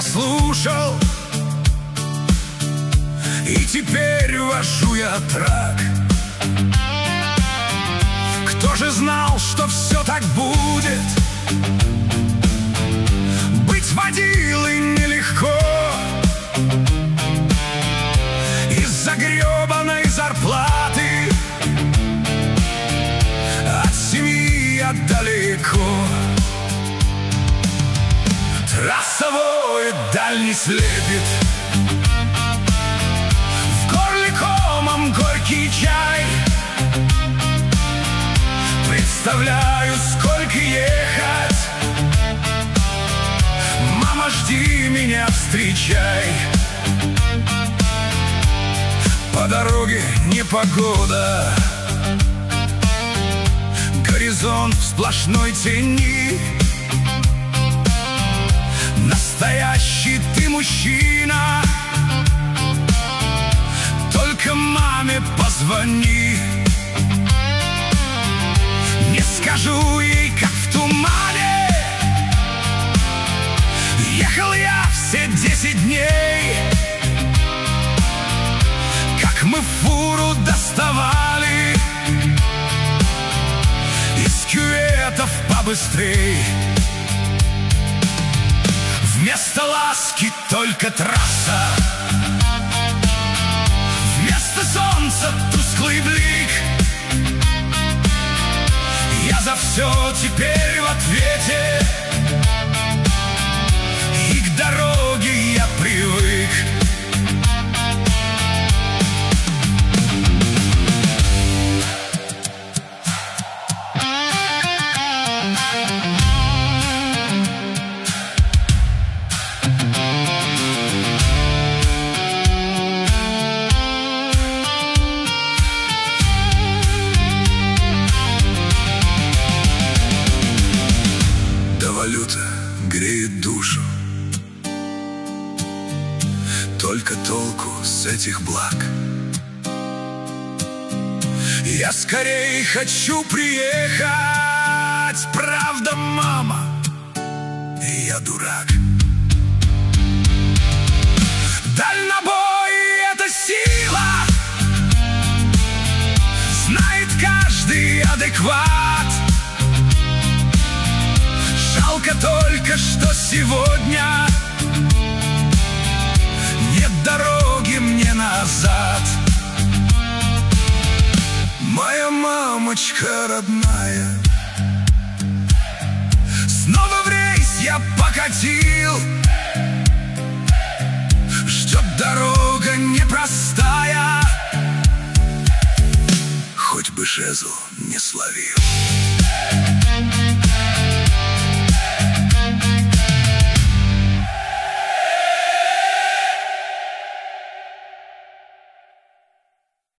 послушал, и теперь вожу я трак. Кто же знал, что все так будет? Быть водилой нелегко. Из-за гребаной зарплаты от семьи я далеко. Трассовой дальний слепит, в горле комом горький чай. Представляю, сколько ехать. Мама, жди меня, встречай. По дороге непогода, горизонт в сплошной тени. Настоящий ты мужчина, только маме позвони. Не скажу ей, как в тумане ехал я все 10 дней. Как мы фуру доставали из кюветов побыстрей. Вместо ласки только трасса, вместо солнца тусклый блик. Я за все теперь в ответе, и к дороге я привык. Валюта греет душу, только толку с этих благ. Я скорей хочу приехать, правда, мама, и я дурак. Дальнобой — это сила, знает каждый адекват. Жалко только, что сегодня нет дороги мне назад. Моя мамочка родная, снова в рейс я покатил. Ждет дорога непростая, хоть бы жезл не словил.